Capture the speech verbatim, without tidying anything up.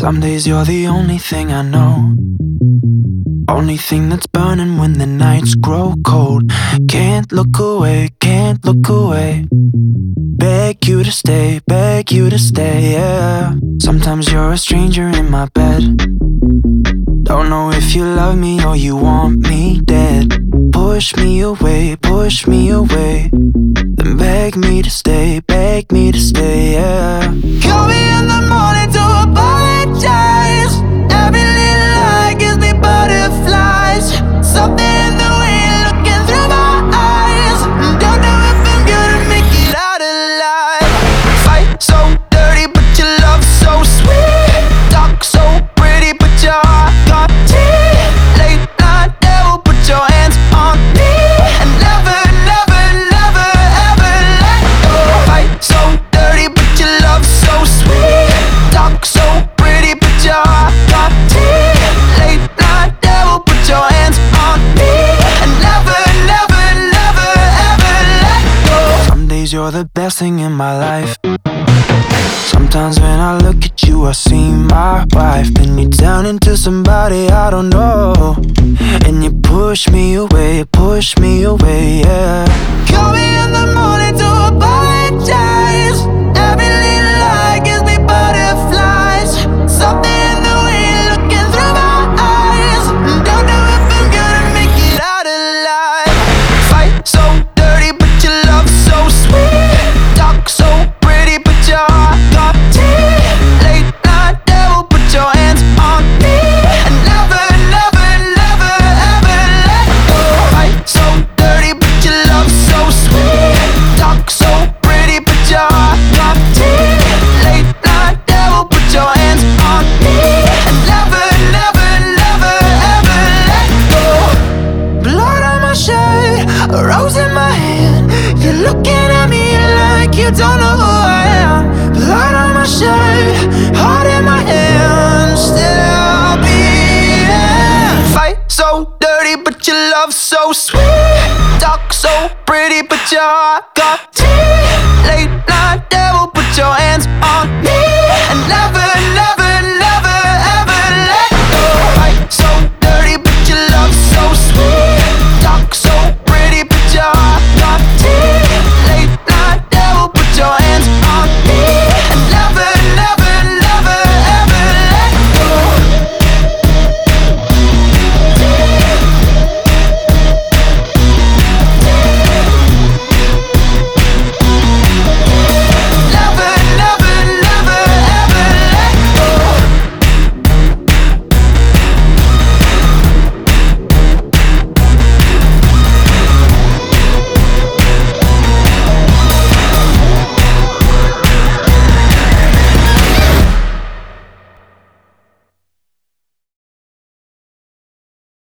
Some days you're the only thing I know, only thing that's burning when the nights grow cold. Can't look away, can't look away. Beg you to stay, beg you to stay, yeah. Sometimes you're a stranger in my bed. Don't know if you love me or you want me dead. Push me away, push me away. Then beg me to stay, beg me to stay, yeah. Call me in the morning to apologize. Every little lie gives me butterflies. Something in the way you're looking through my eyes. Don't know if I'm gonna make it out alive. Fight so dirty but your love so sweet. Talk so pretty but your heart got teeth. Late night devil, put your hands on me. And never, never, never, ever let go. Fight so dirty but your love so sweet. Talk so pretty but your heart got teeth. Late night devil, put your hands on me. And never, never, never, ever let go. Some days you're the best thing in my life. Sometimes when I look at you, I see my wife. Then you turn into somebody I don't know, and you push me away, push me away, yeah. Call me in the morning to apologize. Every little lie gives me butterflies. Something in the way you're looking through my eyes. Don't know if I'm gonna make it out alive. Fight so dirty but your love so sweet. Talk so pretty but your heart got teeth. Late night devil, put your hands on me. And never, never, never, ever let go. Fight so dirty but your love so sweet. Talk so pretty but your heart got teeth. Late night devil, put your hands on me. And never, never, never, ever let go. Blood on my shirt, a rose in my hand. You're looking at me like you don't know who I am. Blood on my shirt, heart in my hand. Still beating. Fight so dirty but your love so sweet. Talk so pretty but your heart got teeth. Late night devil, put your hands on me. And never